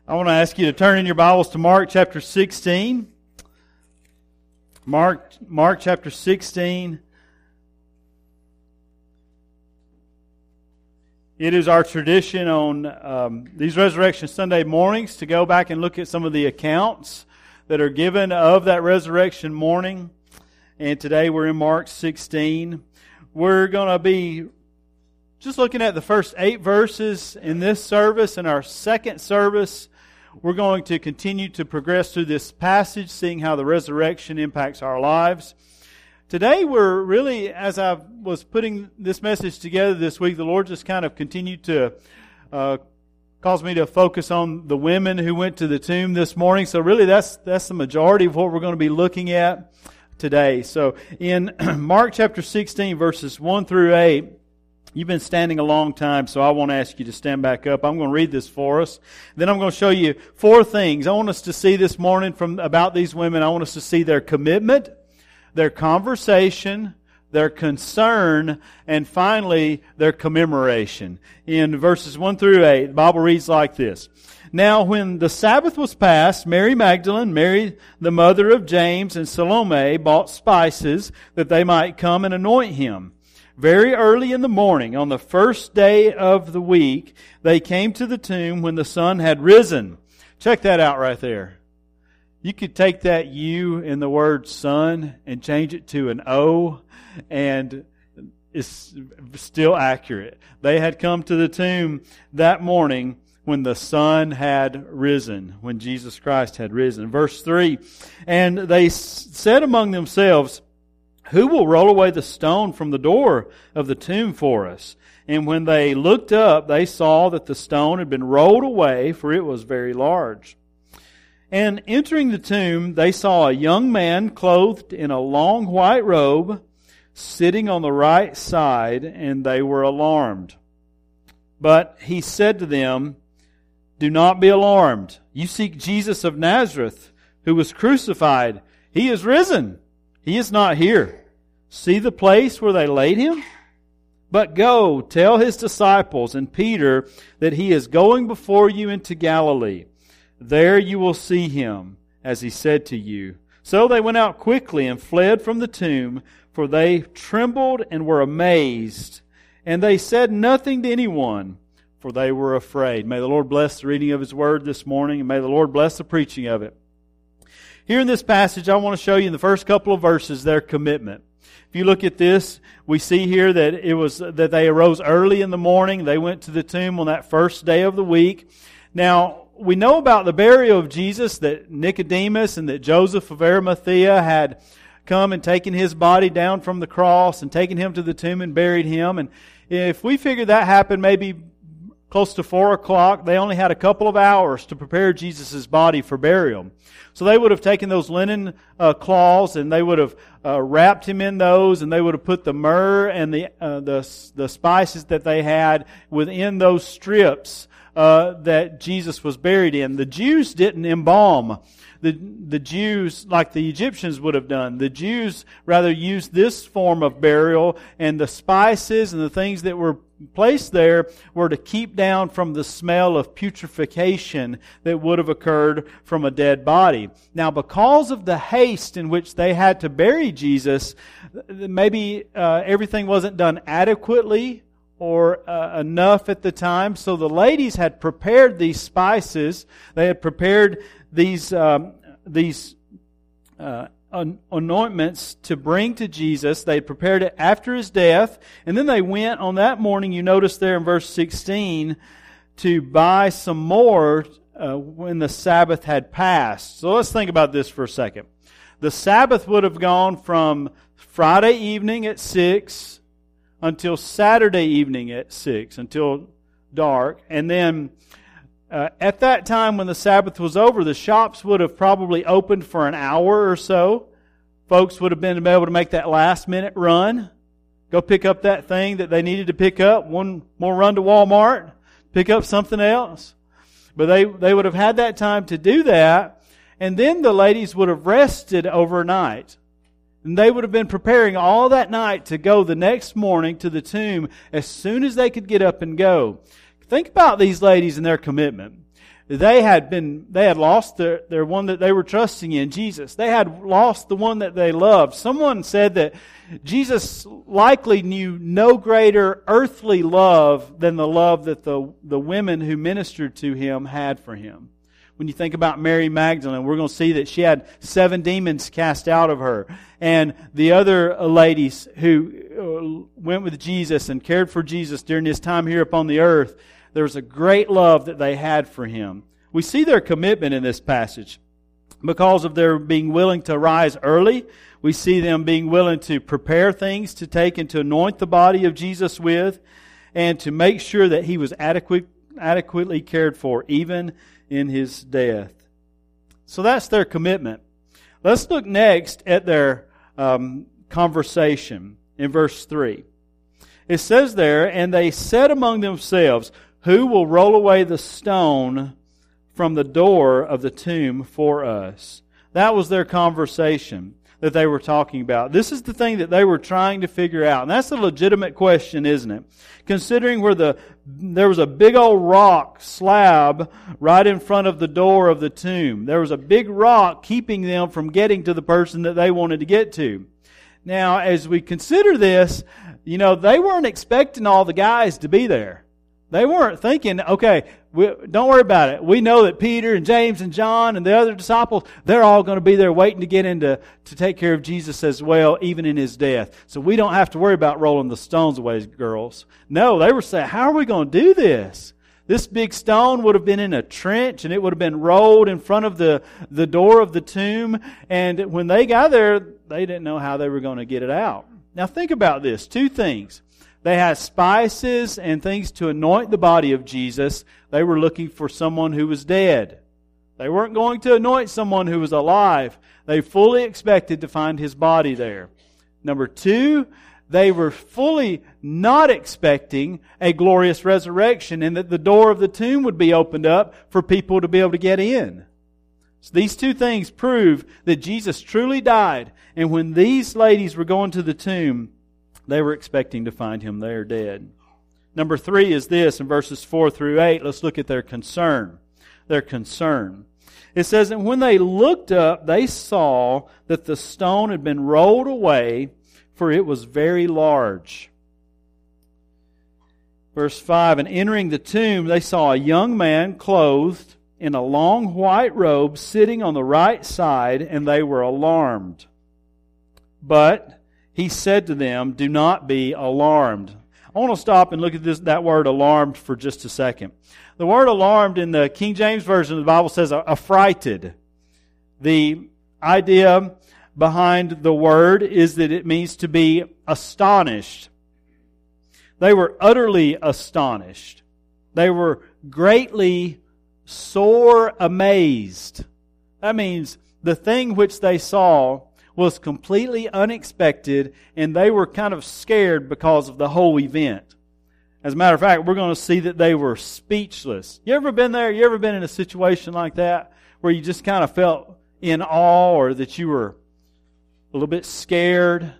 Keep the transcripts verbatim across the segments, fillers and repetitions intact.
I want to ask you to turn in your Bibles to Mark chapter sixteen. Mark, Mark chapter sixteen. It is our tradition on um, these Resurrection Sunday mornings to go back and look at some of the accounts that are given of that resurrection morning. And today we're in Mark sixteen. We're going to be just looking at the first eight verses in this service. In our second service, we're going to continue to progress through this passage, seeing how the resurrection impacts our lives. Today we're really, as I was putting this message together this week, the Lord just kind of continued to uh, cause me to focus on the women who went to the tomb this morning. So really that's that's the majority of what we're going to be looking at today. So in Mark chapter sixteen, verses one through eight, you've been standing a long time, so I want to ask you to stand back up. I'm going to read this for us. Then I'm going to show you four things I want us to see this morning from about these women. I want us to see their commitment, their conversation, their concern, and finally, their commemoration. In verses one through eight, the Bible reads like this. Now, when the Sabbath was past, Mary Magdalene, Mary the mother of James, and Salome bought spices that they might come and anoint him. Very early in the morning, on the first day of the week, they came to the tomb when the sun had risen. Check that out right there. You could take that U in the word sun and change it to an O, and it's still accurate. They had come to the tomb that morning when the sun had risen, when Jesus Christ had risen. Verse three, and they said among themselves, "Who will roll away the stone from the door of the tomb for us?" And when they looked up, they saw that the stone had been rolled away, for it was very large. And entering the tomb, they saw a young man clothed in a long white robe, sitting on the right side, and they were alarmed. But he said to them, "Do not be alarmed. You seek Jesus of Nazareth, who was crucified. He is risen. He is not here. See the place where they laid him? But go, tell his disciples and Peter that he is going before you into Galilee. There you will see him, as he said to you." So they went out quickly and fled from the tomb, for they trembled and were amazed. And they said nothing to anyone, for they were afraid. May the Lord bless the reading of His Word this morning, and may the Lord bless the preaching of it. Here in this passage, I want to show you in the first couple of verses their commitment. If you look at this, we see here that it was that they arose early in the morning. They went to the tomb on that first day of the week. Now, we know about the burial of Jesus, that Nicodemus and that Joseph of Arimathea had come and taken his body down from the cross and taken him to the tomb and buried him. And if we figure that happened maybe close to four o'clock, they only had a couple of hours to prepare Jesus' body for burial. So they would have taken those linen uh, cloths and they would have uh, wrapped him in those, and they would have put the myrrh and the uh, the the spices that they had within those strips uh, that Jesus was buried in. The Jews didn't embalm. The the Jews, like the Egyptians would have done, the Jews rather used this form of burial, and the spices and the things that were placed there were to keep down from the smell of putrefaction that would have occurred from a dead body. Now, because of the haste in which they had to bury Jesus, maybe uh, everything wasn't done adequately or uh, enough at the time. So the ladies had prepared these spices. They had prepared these um, these uh, anointments to bring to Jesus. They prepared it after His death, and then they went on that morning, you notice there in verse sixteen, to buy some more uh, when the Sabbath had passed. So let's think about this for a second. The Sabbath would have gone from Friday evening at six until Saturday evening at six, until dark, and then Uh, at that time when the Sabbath was over, the shops would have probably opened for an hour or so. Folks would have been able to make that last minute run, go pick up that thing that they needed to pick up, one more run to Walmart, pick up something else. But they, they would have had that time to do that, and then the ladies would have rested overnight. And they would have been preparing all that night to go the next morning to the tomb as soon as they could get up and go. Think about these ladies and their commitment. They had been, they had lost their, their one that they were trusting in, Jesus. They had lost the one that they loved. Someone said that Jesus likely knew no greater earthly love than the love that the, the women who ministered to Him had for Him. When you think about Mary Magdalene, we're going to see that she had seven demons cast out of her. And the other ladies who went with Jesus and cared for Jesus during His time here upon the earth, there was a great love that they had for Him. We see their commitment in this passage. Because of their being willing to rise early, we see them being willing to prepare things to take and to anoint the body of Jesus with, and to make sure that He was adequate, adequately cared for, even in His death. So that's their commitment. Let's look next at their um, conversation in verse three. It says there, "And they said among themselves, who will roll away the stone from the door of the tomb for us?" That was their conversation that they were talking about. This is the thing that they were trying to figure out. And that's a legitimate question, isn't it? Considering where the there was a big old rock slab right in front of the door of the tomb. There was a big rock keeping them from getting to the person that they wanted to get to. Now, as we consider this, you know, they weren't expecting all the guys to be there. They weren't thinking, okay, we, don't worry about it. We know that Peter and James and John and the other disciples, they're all going to be there waiting to get in to, to take care of Jesus as well, even in His death. So we don't have to worry about rolling the stones away, girls. No, they were saying, how are we going to do this? This big stone would have been in a trench, and it would have been rolled in front of the, the door of the tomb. And when they got there, they didn't know how they were going to get it out. Now think about this. Two things. They had spices and things to anoint the body of Jesus. They were looking for someone who was dead. They weren't going to anoint someone who was alive. They fully expected to find His body there. Number two, they were fully not expecting a glorious resurrection and that the door of the tomb would be opened up for people to be able to get in. So these two things prove that Jesus truly died. And when these ladies were going to the tomb, they were expecting to find Him there dead. Number three is this, in verses four through eight. Let's look at their concern. Their concern. It says, "And when they looked up, they saw that the stone had been rolled away, for it was very large." Verse five, "And entering the tomb, they saw a young man clothed in a long white robe sitting on the right side, and they were alarmed. But He said to them, 'Do not be alarmed.'" I want to stop and look at this that word alarmed for just a second. The word alarmed in the King James Version of the Bible says affrighted. The idea behind the word is that it means to be astonished. They were utterly astonished. They were greatly sore amazed. That means the thing which they saw was completely unexpected, and they were kind of scared because of the whole event. As a matter of fact, we're going to see that they were speechless. You ever been there? You ever been in a situation like that where you just kind of felt in awe, or that you were a little bit scared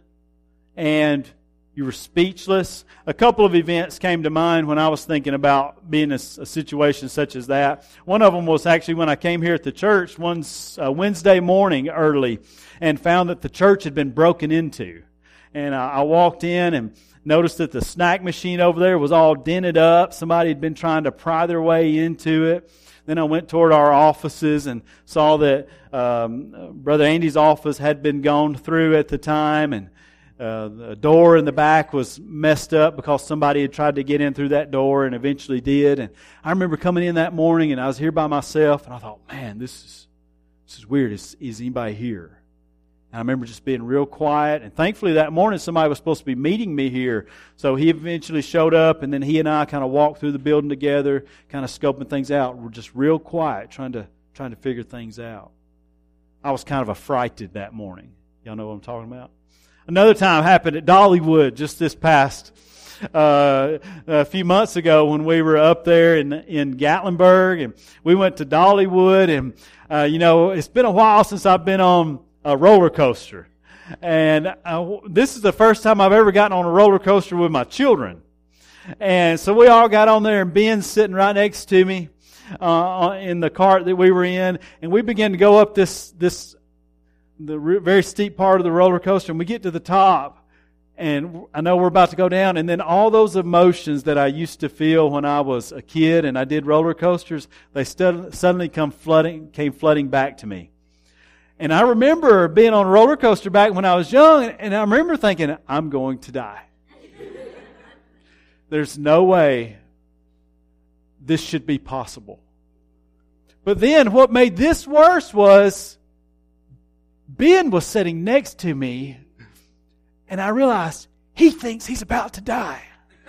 and you were speechless? A couple of events came to mind when I was thinking about being in a, a situation such as that. One of them was actually when I came here at the church one uh, Wednesday morning early and found that the church had been broken into. And I, I walked in and noticed that the snack machine over there was all dented up. Somebody had been trying to pry their way into it. Then I went toward our offices and saw that um, Brother Andy's office had been gone through at the time, and uh, the door in the back was messed up because somebody had tried to get in through that door and eventually did. And I remember coming in that morning, and I was here by myself, and I thought, man, this is this is weird. Is, is anybody here? And I remember just being real quiet. And thankfully that morning somebody was supposed to be meeting me here. So he eventually showed up, and then he and I kind of walked through the building together, kind of scoping things out. We're just real quiet, trying to trying to figure things out. I was kind of affrighted that morning. Y'all know what I'm talking about? Another time happened at Dollywood just this past uh, a few months ago when we were up there in in Gatlinburg, and we went to Dollywood, and uh, you know, it's been a while since I've been on a roller coaster. And uh, this is the first time I've ever gotten on a roller coaster with my children. And so we all got on there, and Ben's sitting right next to me. uh, in the cart that we were in, and we began to go up this this the very steep part of the roller coaster, and we get to the top, and I know we're about to go down, and then all those emotions that I used to feel when I was a kid and I did roller coasters, they stud- suddenly come flooding, came flooding back to me. And I remember being on a roller coaster back when I was young, and I remember thinking, I'm going to die. There's no way this should be possible. But then what made this worse was Ben was sitting next to me, and I realized he thinks he's about to die.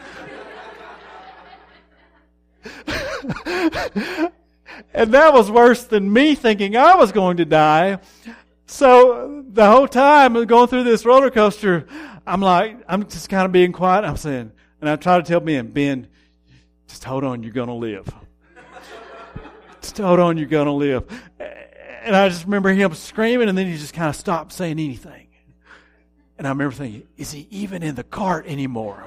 And that was worse than me thinking I was going to die. So the whole time going through this roller coaster, I'm like, I'm just kind of being quiet. I'm saying, and I try to tell Ben, Ben, just hold on, you're going to live. Just hold on, you're going to live. And I just remember him screaming, and then he just kind of stopped saying anything. And I remember thinking, is he even in the cart anymore?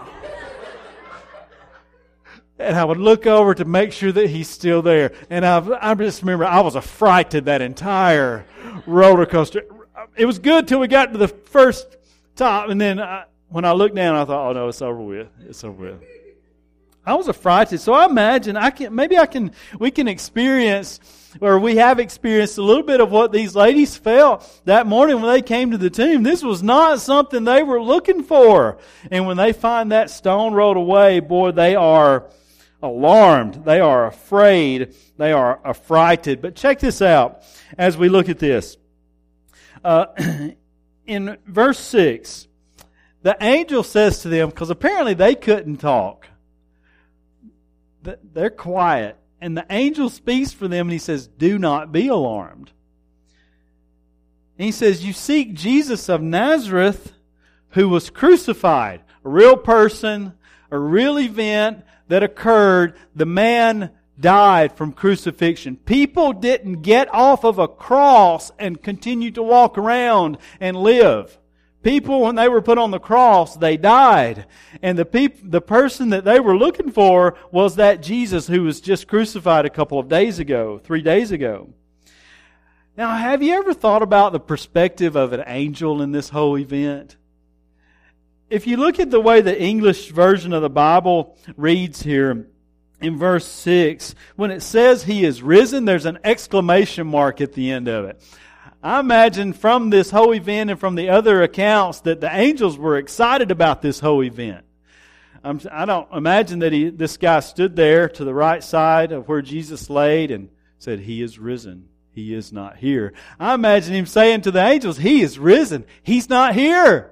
And I would look over to make sure that he's still there. And I, I just remember I was affrighted that entire roller coaster. It was good till we got to the first top, and then I, when I looked down, I thought, oh no, it's over with. It's over with. I was affrighted. So I imagine I can maybe I can we can experience, or we have experienced a little bit of what these ladies felt that morning when they came to the tomb. This was not something they were looking for. And when they find that stone rolled away, boy, they are alarmed. They are afraid. They are affrighted. But check this out as we look at this. Uh, in verse six, the angel says to them, because apparently they couldn't talk. They're quiet. And the angel speaks for them and he says, do not be alarmed. And he says, you seek Jesus of Nazareth who was crucified. A real person, a real event that occurred. The man died from crucifixion. People didn't get off of a cross and continue to walk around and live. People, when they were put on the cross, they died. And the peop- the person that they were looking for was that Jesus who was just crucified a couple of days ago, three days ago. Now, have you ever thought about the perspective of an angel in this whole event? If you look at the way the English version of the Bible reads here in verse six, when it says He is risen, there's an exclamation mark at the end of it. I imagine from this whole event and from the other accounts that the angels were excited about this whole event. I'm, I don't imagine that he, this guy stood there to the right side of where Jesus laid and said, He is risen. He is not here. I imagine him saying to the angels, He is risen. He's not here.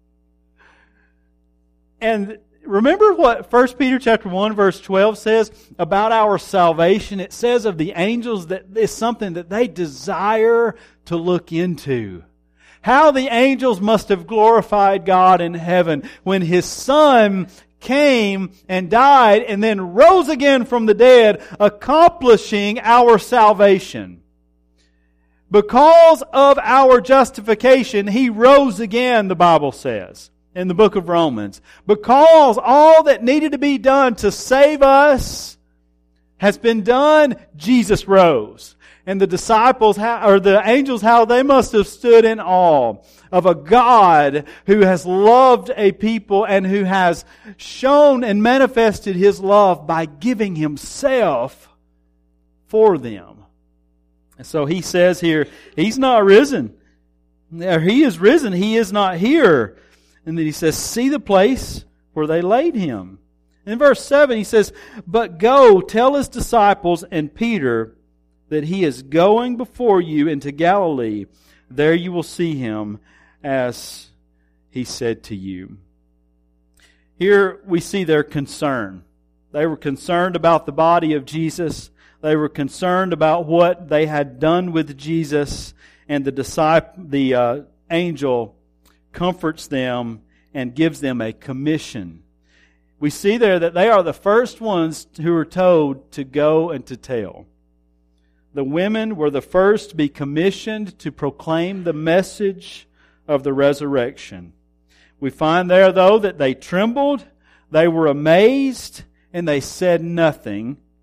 And remember what First Peter chapter one verse twelve says about our salvation? It says of the angels that it's something that they desire to look into. How the angels must have glorified God in heaven when His Son came and died and then rose again from the dead, accomplishing our salvation. Because of our justification, He rose again, the Bible says in the book of Romans. Because all that needed to be done to save us has been done, Jesus rose. And the disciples, or the angels, how they must have stood in awe of a God who has loved a people and who has shown and manifested His love by giving Himself for them. And so He says here, He's not risen. He is risen. He is not here. And then He says, see the place where they laid Him. In verse seven, He says, but go tell His disciples and Peter that He is going before you into Galilee. There you will see Him as He said to you. Here we see their concern. They were concerned about the body of Jesus. They were concerned about what they had done with Jesus. And the disciple, the uh, angel comforts them and gives them a commission. We see there that they are the first ones who are told to go and to tell. The women were the first to be commissioned to proclaim the message of the resurrection. We find there, though, that they trembled, they were amazed, and they said nothing.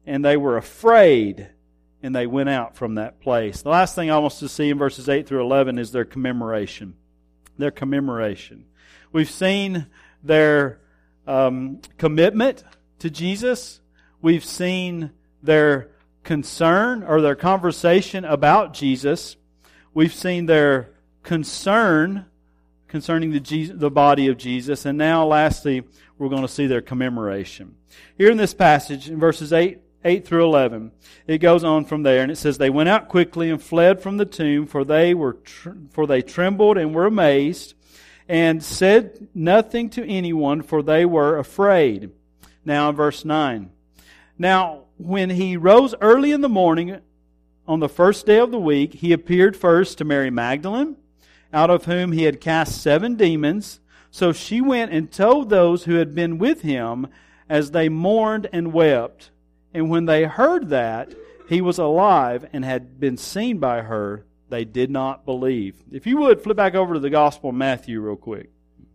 and they were afraid, and they went out from that place. The last thing I want us to see in verses eight through eleven is their commemoration. Their commemoration. We've seen their um, commitment to Jesus. We've seen their concern or their conversation about Jesus. We've seen their concern concerning the, Jesus, the body of Jesus. And now, lastly, we're going to see their commemoration. Here in this passage, in verses eight, eight through eleven, it goes on from there, and it says, "They went out quickly and fled from the tomb, for they were tr- for they trembled and were amazed, and said nothing to anyone, for they were afraid." Now in verse nine. "Now when he rose early in the morning on the first day of the week, he appeared first to Mary Magdalene, out of whom he had cast seven demons. So she went and told those who had been with him, as they mourned and wept. And when they heard that he was alive and had been seen by her, they did not believe." If you would, flip back over to the Gospel of Matthew real quick.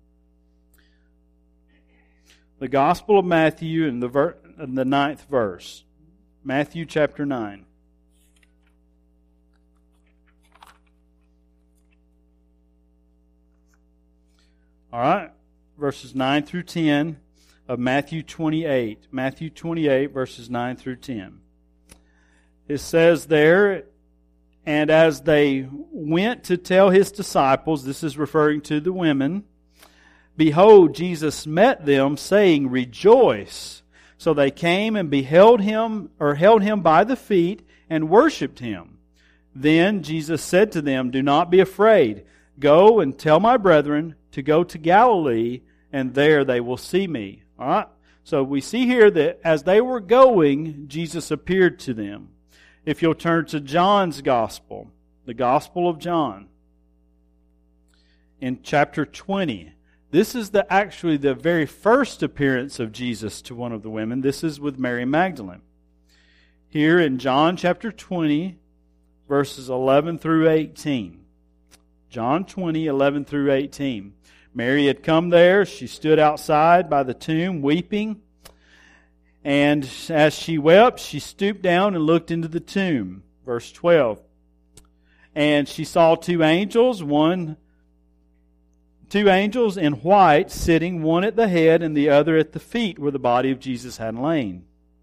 The Gospel of Matthew in the, ver- in the ninth verse. Matthew chapter nine. All right, verses nine through ten of Matthew twenty-eight. Matthew twenty-eight, verses nine through ten. It says there, "And as they went to tell his disciples," this is referring to the women, "behold, Jesus met them, saying, 'Rejoice.' So they came and beheld him, or held him by the feet, and worshipped him. Then Jesus said to them, 'Do not be afraid. Go and tell my brethren to go to Galilee, and there they will see me.'" All right? So we see here that as they were going, Jesus appeared to them. If you'll turn to John's Gospel, the Gospel of John, in chapter twenty. This is the actually the very first appearance of Jesus to one of the women. This is with Mary Magdalene. Here in John chapter twenty, verses eleven through eighteen. John twenty, eleven through eighteen. Mary had come there. She stood outside by the tomb weeping. And as she wept, she stooped down and looked into the tomb. Verse twelve. "And she saw two angels, one, two angels in white, sitting, one at the head and the other at the feet, where the body of Jesus had lain.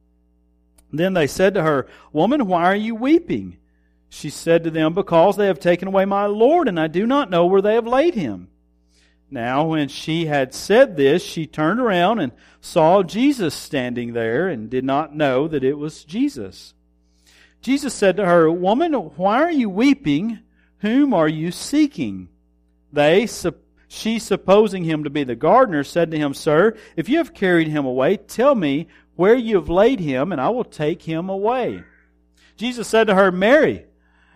Then they said to her, 'Woman, why are you weeping?' She said to them, 'Because they have taken away my Lord, and I do not know where they have laid him.' Now when she had said this, she turned around and saw Jesus standing there, and did not know that it was Jesus. Jesus said to her, 'Woman, why are you weeping? Whom are you seeking?' They, she supposing him to be the gardener, said to him, 'Sir, if you have carried him away, tell me where you have laid him, and I will take him away.' Jesus said to her, 'Mary.'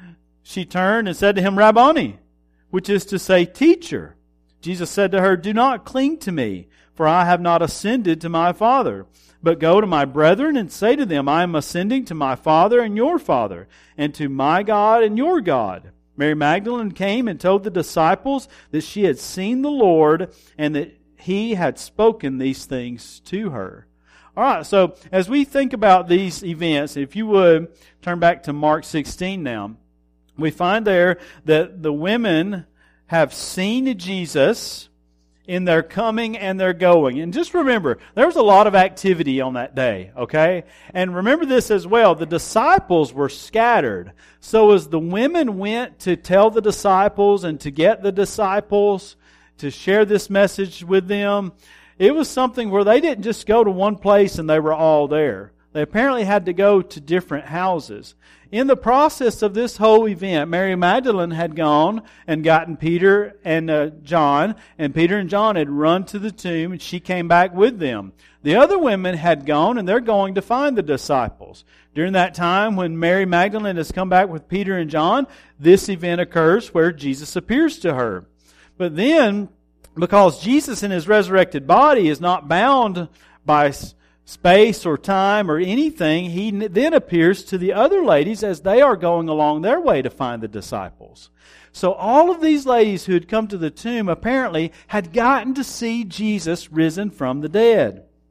She turned and said to him, 'Rabboni,' which is to say, Teacher. Jesus said to her, 'Do not cling to me, for I have not ascended to my Father. But go to my brethren and say to them, I am ascending to my Father and your Father, and to my God and your God.' Mary Magdalene came and told the disciples that she had seen the Lord, and that he had spoken these things to her." All right, so as we think about these events, if you would turn back to Mark sixteen now, we find there that the women have seen Jesus in their coming and their going. And just remember, there was a lot of activity on that day, okay? And remember this as well, the disciples were scattered. So as the women went to tell the disciples and to get the disciples to share this message with them, it was something where they didn't just go to one place and they were all there. They apparently had to go to different houses. In the process of this whole event, Mary Magdalene had gone and gotten Peter and uh, John, and Peter and John had run to the tomb, and she came back with them. The other women had gone, and they're going to find the disciples. During that time, when Mary Magdalene has come back with Peter and John, this event occurs where Jesus appears to her. But then, because Jesus in His resurrected body is not bound by space or time or anything, He then appears to the other ladies as they are going along their way to find the disciples. So all of these ladies who had come to the tomb apparently had gotten to see Jesus risen from the dead.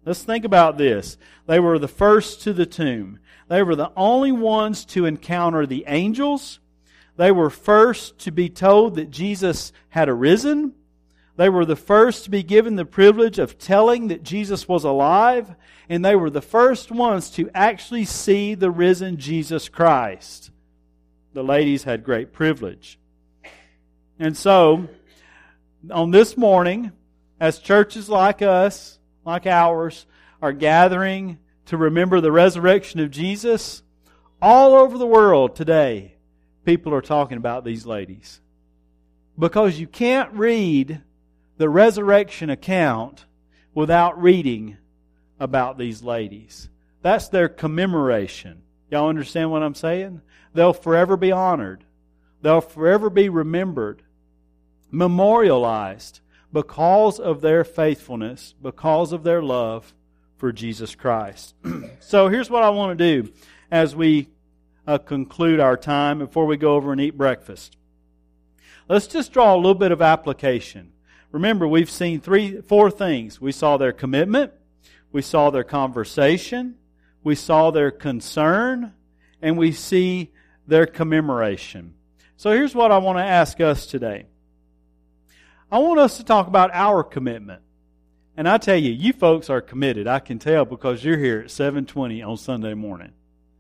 Let's think about this. They were the first to the tomb. They were the only ones to encounter the angels. They were first to be told that Jesus had arisen. They were the first to be given the privilege of telling that Jesus was alive. And they were the first ones to actually see the risen Jesus Christ. The ladies had great privilege. And so, on this morning, as churches like us, like ours, are gathering to remember the resurrection of Jesus, all over the world today, people are talking about these ladies. Because you can't read the resurrection account without reading about these ladies. That's their commemoration. Y'all understand what I'm saying? They'll forever be honored. They'll forever be remembered, memorialized, because of their faithfulness, because of their love for Jesus Christ. So here's what I want to do as we uh, conclude our time before we go over and eat breakfast. Let's just draw a little bit of application. Remember, we've seen three, four things. We saw their commitment, we saw their conversation, we saw their concern, and we see their commemoration. So here's what I want to ask us today. I want us to talk about our commitment. And I tell you, you folks are committed. I can tell because you're here at seven twenty on Sunday morning.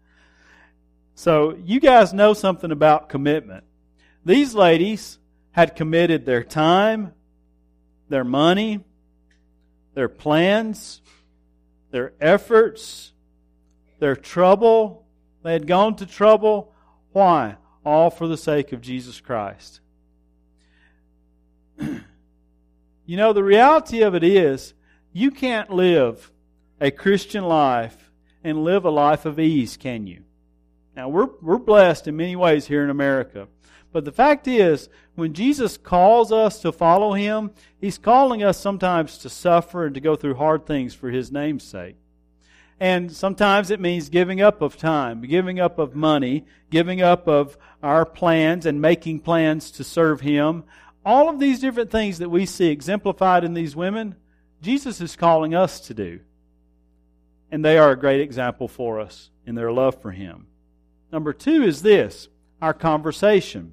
So you guys know something about commitment. These ladies had committed their time, their money, their plans, their efforts, their trouble. They had gone to trouble. Why? All for the sake of Jesus Christ. You know, the reality of it is, you can't live a Christian life and live a life of ease, can you? Now, we're we're blessed in many ways here in America. But the fact is, when Jesus calls us to follow Him, He's calling us sometimes to suffer and to go through hard things for His name's sake. And sometimes it means giving up of time, giving up of money, giving up of our plans and making plans to serve Him. All of these different things that we see exemplified in these women, Jesus is calling us to do. And they are a great example for us in their love for Him. Number two is this, our conversation.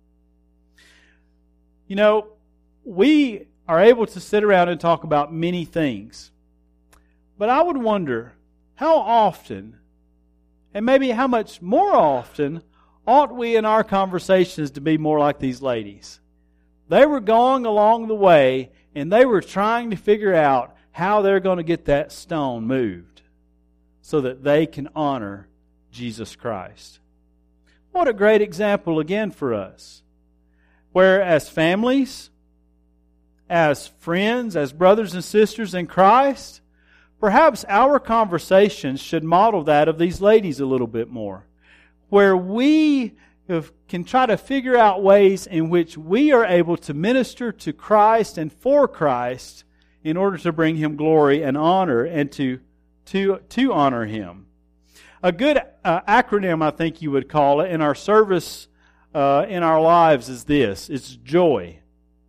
You know, we are able to sit around and talk about many things. But I would wonder, how often, and maybe how much more often, ought we in our conversations to be more like these ladies? They were going along the way, and they were trying to figure out how they're going to get that stone moved so that they can honor Jesus Christ. What a great example again for us. Where as families, as friends, as brothers and sisters in Christ, perhaps our conversations should model that of these ladies a little bit more. Where we can try to figure out ways in which we are able to minister to Christ and for Christ in order to bring Him glory and honor and to, to, to honor Him. A good uh, acronym, I think you would call it, in our service, uh, in our lives is this. It's JOY.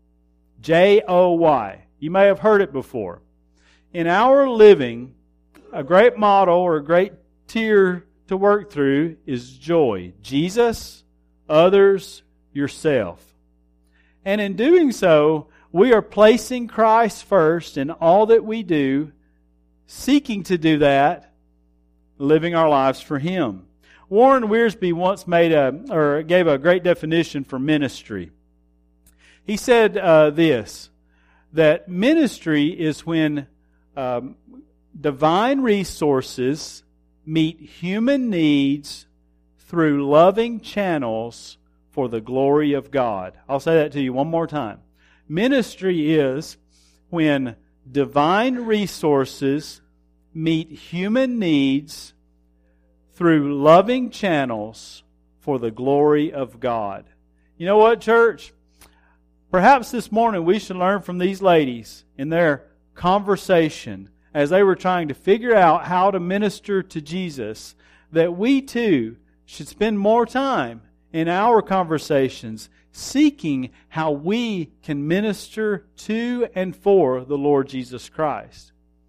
J O Y. You may have heard it before. In our living, a great model or a great tier to work through is joy. Jesus, others, yourself. And in doing so, we are placing Christ first in all that we do, seeking to do that, living our lives for Him. Warren Wiersbe once made a or gave a great definition for ministry. He said uh, this, that ministry is when um, divine resources meet human needs through loving channels for the glory of God. I'll say that to you one more time. Ministry is when divine resources meet human needs through loving channels for the glory of God. You know what, church? Perhaps this morning we should learn from these ladies in their conversation as they were trying to figure out how to minister to Jesus, that we too should spend more time in our conversations seeking how we can minister to and for the Lord Jesus Christ.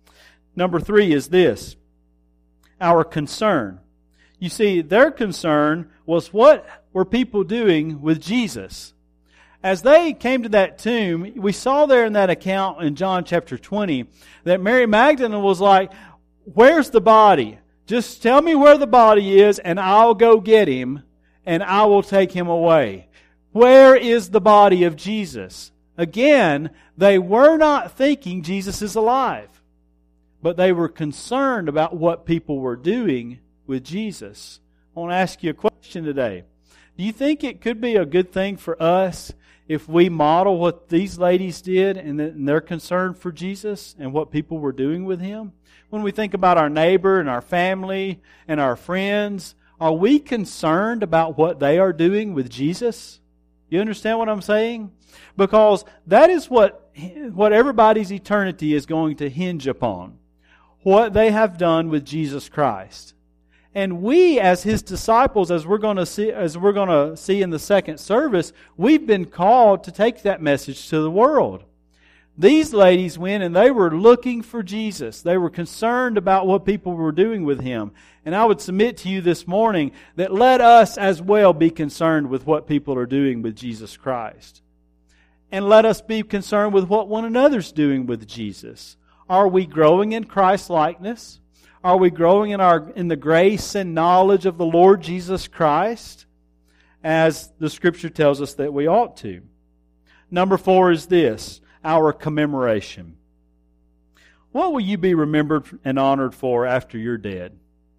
Number three is this, our concern. You see, their concern was what were people doing with Jesus? As they came to that tomb, we saw there in that account in John chapter twenty that Mary Magdalene was like, where's the body? Just tell me where the body is and I'll go get him and I will take him away. Where is the body of Jesus? Again, they were not thinking Jesus is alive, but they were concerned about what people were doing with Jesus. I want to ask you a question today. Do you think it could be a good thing for us if we model what these ladies did and their concern for Jesus and what people were doing with Him? When we think about our neighbor and our family and our friends, are we concerned about what they are doing with Jesus? You understand what I'm saying? Because that is what, what everybody's eternity is going to hinge upon. What they have done with Jesus Christ. And we, as His disciples, as we're going to see, as we're going to see in the second service, we've been called to take that message to the world. These ladies went and they were looking for Jesus. They were concerned about what people were doing with Him. And I would submit to you this morning that let us as well be concerned with what people are doing with Jesus Christ. And let us be concerned with what one another's doing with Jesus. Are we growing in Christ-likeness? Are we growing in our in the grace and knowledge of the Lord Jesus Christ? As the Scripture tells us that we ought to. Number four is this, our commemoration. What will you be remembered and honored for after you're dead?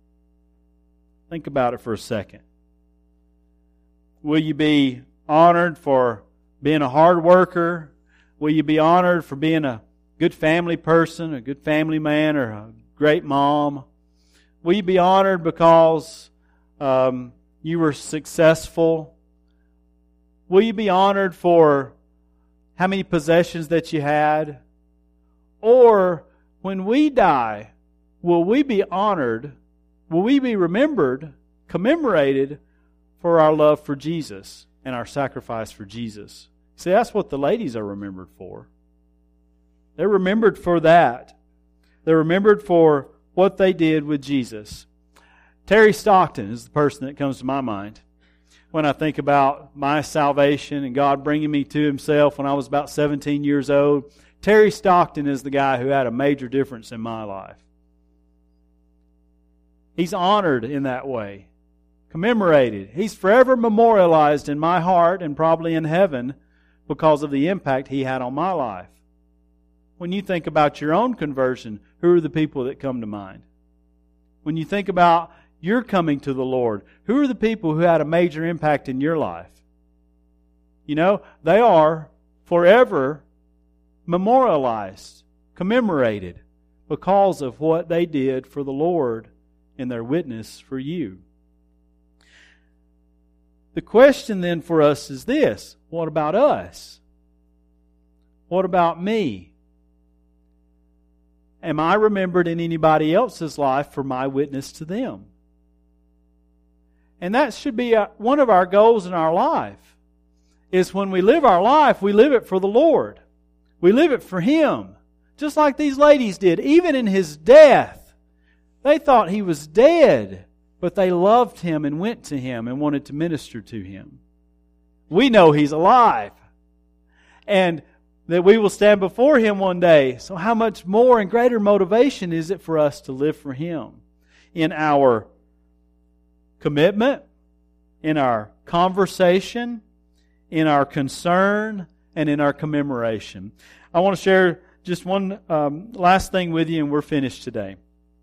Think about it for a second. Will you be honored for being a hard worker? Will you be honored for being a good family person, a good family man, or a great mom? Will you be honored because um, you were successful? Will you be honored for how many possessions that you had? Or when we die, will we be honored? Will we be remembered, commemorated for our love for Jesus and our sacrifice for Jesus? See, that's what the ladies are remembered for. They're remembered for that. They're remembered for what they did with Jesus. Terry Stockton is the person that comes to my mind when I think about my salvation and God bringing me to Himself when I was about seventeen years old. Terry Stockton is the guy who had a major difference in my life. He's honored in that way, commemorated. He's forever memorialized in my heart and probably in heaven because of the impact he had on my life. When you think about your own conversion, who are the people that come to mind? When you think about your coming to the Lord, who are the people who had a major impact in your life? You know, they are forever memorialized, commemorated because of what they did for the Lord and their witness for you. The question then for us is this: what about us? What about me? Am I remembered in anybody else's life for my witness to them? And that should be a, one of our goals in our life, is when we live our life, we live it for the Lord. We live it for Him. Just like these ladies did. Even in His death, they thought He was dead, but they loved Him and went to Him and wanted to minister to Him. We know He's alive. And that we will stand before Him one day. So how much more and greater motivation is it for us to live for Him? In our commitment, in our conversation, in our concern, and in our commemoration. I want to share just one um, last thing with you and we're finished today.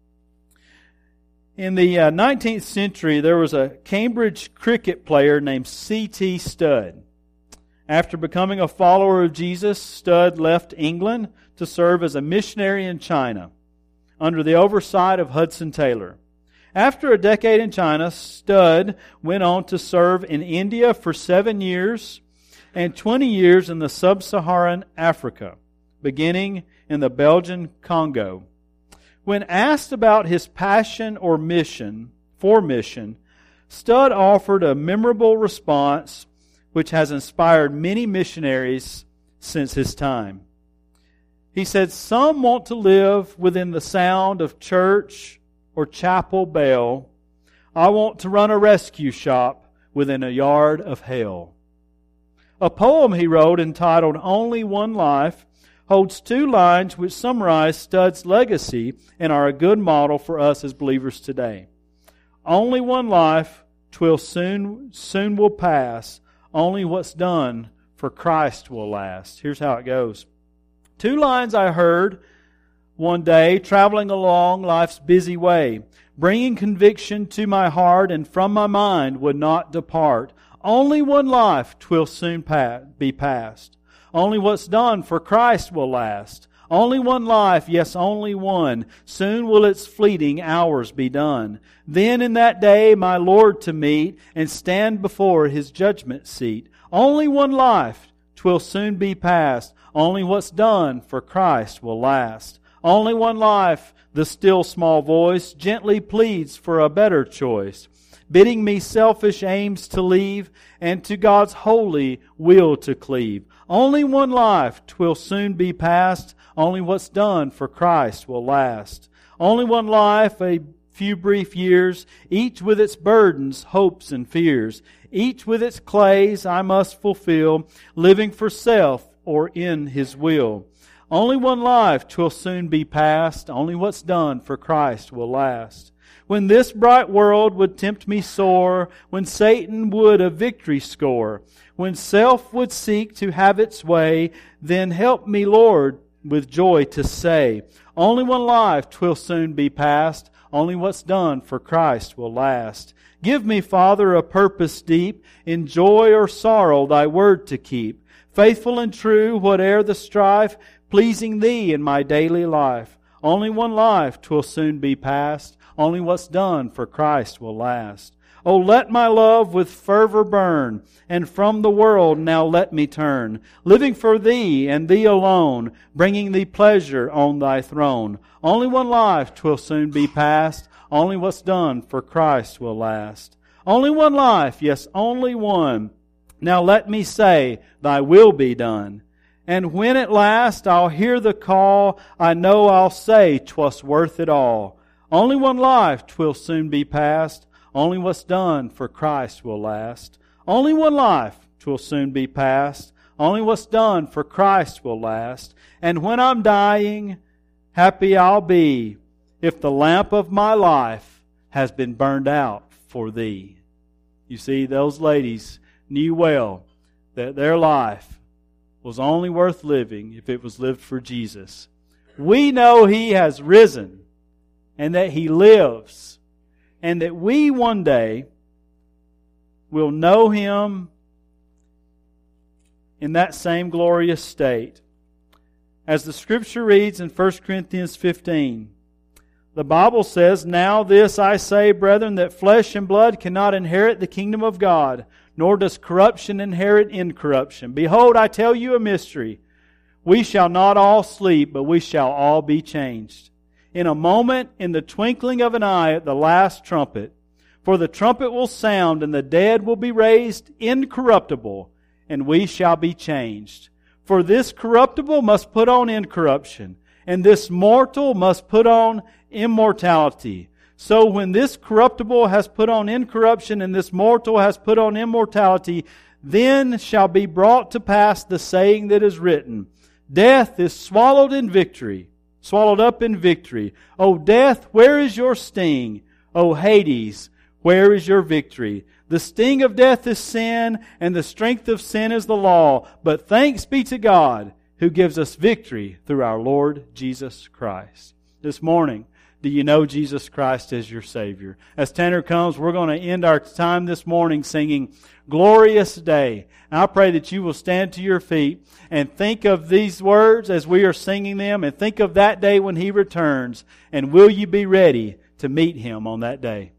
In the uh, nineteenth century, there was a Cambridge cricket player named C T Studd. After becoming a follower of Jesus, Studd left England to serve as a missionary in China under the oversight of Hudson Taylor. After a decade in China, Studd went on to serve in India for seven years and twenty years in the sub-Saharan Africa, beginning in the Belgian Congo. When asked about his passion or mission, for mission, Studd offered a memorable response which has inspired many missionaries since his time. He said, some want to live within the sound of church or chapel bell. I want to run a rescue shop within a yard of hell. A poem he wrote entitled Only One Life holds two lines which summarize Studd's legacy and are a good model for us as believers today. Only one life, 'twill soon, soon will pass. Only what's done for Christ will last. Here's how it goes. Two lines I heard one day traveling along life's busy way, bringing conviction to my heart and from my mind would not depart. Only one life, 'twill soon pa- be past. Only what's done for Christ will last. Only one life, yes, only one. Soon will its fleeting hours be done. Then in that day my Lord to meet and stand before His judgment seat. Only one life, 'twill soon be past. Only what's done for Christ will last. Only one life, the still small voice gently pleads for a better choice, bidding me selfish aims to leave and to God's holy will to cleave. Only one life, 'twill soon be past. Only what's done for Christ will last. Only one life, a few brief years, each with its burdens, hopes, and fears. Each with its clays I must fulfill, living for self or in His will. Only one life, 'twill soon be past. Only what's done for Christ will last. When this bright world would tempt me sore, when Satan would a victory score, when self would seek to have its way, then help me, Lord, with joy to say, only one life, 'twill soon be past. Only what's done for Christ will last. Give me, Father, a purpose deep, in joy or sorrow Thy word to keep. Faithful and true, whate'er the strife, pleasing Thee in my daily life. Only one life, 'twill soon be past. Only what's done for Christ will last. Oh, let my love with fervor burn, and from the world now let me turn, living for Thee and Thee alone, bringing Thee pleasure on Thy throne. Only one life, 'twill soon be past. Only what's done for Christ will last. Only one life, yes, only one. Now let me say, Thy will be done. And when at last I'll hear the call, I know I'll say 'twas worth it all. Only one life, 'twill soon be past. Only what's done for Christ will last. Only one life, 'twill soon be past. Only what's done for Christ will last. And when I'm dying, happy I'll be if the lamp of my life has been burned out for Thee. You see, those ladies knew well that their life was only worth living if it was lived for Jesus. We know He has risen, and that He lives, and that we one day will know Him in that same glorious state. As the Scripture reads in First Corinthians fifteen, the Bible says, "Now this I say, brethren, that flesh and blood cannot inherit the kingdom of God, nor does corruption inherit incorruption. Behold, I tell you a mystery. We shall not all sleep, but we shall all be changed. In a moment, in the twinkling of an eye, at the last trumpet. For the trumpet will sound, and the dead will be raised incorruptible, and we shall be changed. For this corruptible must put on incorruption, and this mortal must put on immortality. So when this corruptible has put on incorruption, and this mortal has put on immortality, then shall be brought to pass the saying that is written, Death is swallowed in victory. Swallowed up in victory. O death, where is your sting? O Hades, where is your victory? The sting of death is sin, and the strength of sin is the law. But thanks be to God, who gives us victory through our Lord Jesus Christ." This morning, do you know Jesus Christ as your Savior? As Tanner comes, we're going to end our time this morning singing Glorious Day. And I pray that you will stand to your feet and think of these words as we are singing them, and think of that day when He returns. And will you be ready to meet Him on that day?